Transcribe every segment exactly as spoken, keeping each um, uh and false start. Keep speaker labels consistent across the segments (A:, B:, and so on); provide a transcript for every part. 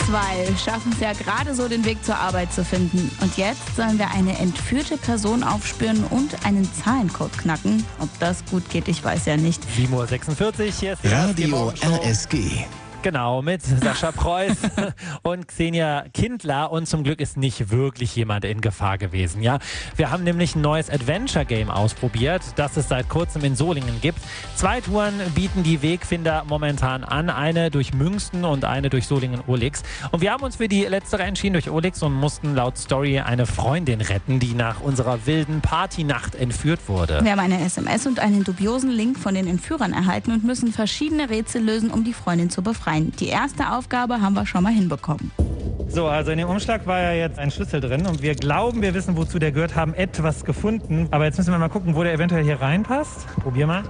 A: zwei schaffen es ja gerade so, den Weg zur Arbeit zu finden. Und jetzt sollen wir eine entführte Person aufspüren und einen Zahlencode knacken. Ob das gut geht, ich weiß ja nicht.
B: sieben Uhr sechsundvierzig, hier ist die
C: Radio R S G.
B: Genau, mit Sascha Preuß und Xenia Kindler. Und zum Glück ist nicht wirklich jemand in Gefahr gewesen. Ja, wir haben nämlich ein neues Adventure-Game ausprobiert, das es seit kurzem in Solingen gibt. Zwei Touren bieten die Wegfinder momentan an. Eine durch Münsten und eine durch Solingen-Ohlix. Und wir haben uns für die letztere entschieden durch Ohlix und mussten laut Story eine Freundin retten, die nach unserer wilden Partynacht entführt wurde.
A: Wir haben eine S M S und einen dubiosen Link von den Entführern erhalten und müssen verschiedene Rätsel lösen, um die Freundin zu befreien. Die erste Aufgabe haben wir schon mal hinbekommen.
B: So, also in dem Umschlag war ja jetzt ein Schlüssel drin und wir glauben, wir wissen, wozu der gehört, haben etwas gefunden. Aber jetzt müssen wir mal gucken, wo der eventuell hier reinpasst. Probier mal.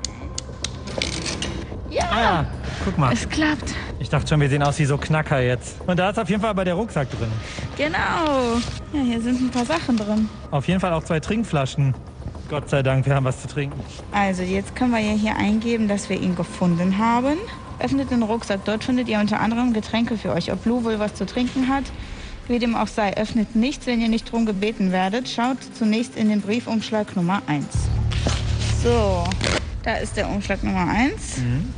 A: Ja,
B: Ah ja, guck mal.
A: es klappt.
B: Ich dachte schon, wir sehen aus wie so Knacker jetzt. Und da ist auf jeden Fall aber der Rucksack drin.
A: Genau. Ja, hier sind ein paar Sachen drin.
B: Auf jeden Fall auch zwei Trinkflaschen. Gott sei Dank, wir haben was zu trinken.
A: Also jetzt können wir ja hier eingeben, dass wir ihn gefunden haben. Öffnet den Rucksack. Dort findet ihr unter anderem Getränke für euch. Ob Blue wohl was zu trinken hat, wie dem auch sei. Öffnet nichts, wenn ihr nicht drum gebeten werdet. Schaut zunächst in den Briefumschlag Nummer eins. So, da ist der Umschlag Nummer eins.
B: Mhm.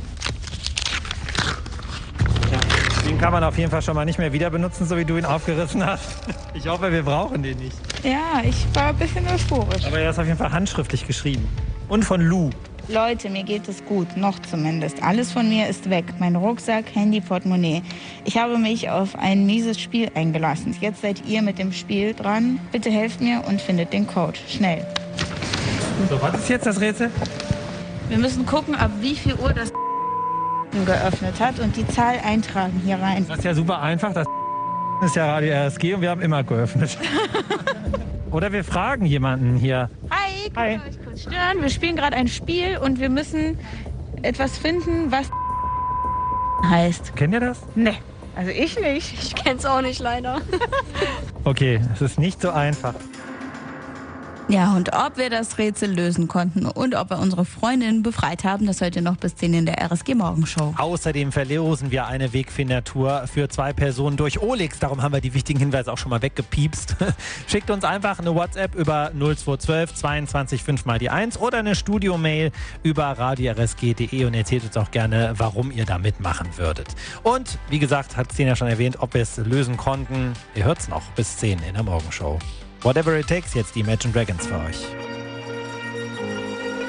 B: Ja, den kann man auf jeden Fall schon mal nicht mehr wieder benutzen, so wie du ihn aufgerissen hast. Ich hoffe, wir brauchen den nicht.
A: Ja, ich war ein bisschen euphorisch.
B: Aber er ist auf jeden Fall handschriftlich geschrieben. Und von Lou.
A: Leute, mir geht es gut, noch zumindest. Alles von mir ist weg. Mein Rucksack, Handy, Portemonnaie. Ich habe mich auf ein mieses Spiel eingelassen. Jetzt seid ihr mit dem Spiel dran. Bitte helft mir und findet den Code. Schnell.
B: So, was ist jetzt das Rätsel?
A: Wir müssen gucken, ab wie viel Uhr das geöffnet hat und die Zahl eintragen hier rein.
B: Das ist ja super einfach. Das ist ja Radio R S G und wir haben immer geöffnet. Oder wir fragen jemanden hier.
A: Hi,
B: Hi.
A: kann ich euch kurz stören? Wir spielen gerade ein Spiel und wir müssen etwas finden, was heißt.
B: Kennt ihr das?
A: Ne, also ich nicht.
D: Ich kenn's auch nicht, leider.
B: Okay, es ist nicht so einfach.
A: Ja, und ob wir das Rätsel lösen konnten und ob wir unsere Freundin befreit haben, das hört ihr noch bis zehn in der R S G Morgenshow.
B: Außerdem verlosen wir eine Wegfinder-Tour für zwei Personen durch Ohlix. Darum haben wir die wichtigen Hinweise auch schon mal weggepiepst. Schickt uns einfach eine WhatsApp über null zwei eins zwei zweiundzwanzig fünf mal die eins oder eine Studio-Mail über radio r s g punkt d e und erzählt uns auch gerne, warum ihr da mitmachen würdet. Und wie gesagt, hat Xenia schon erwähnt, ob wir es lösen konnten. Ihr hört es noch bis zehn in der Morgenshow. Whatever it takes, jetzt die Imagine Dragons für euch.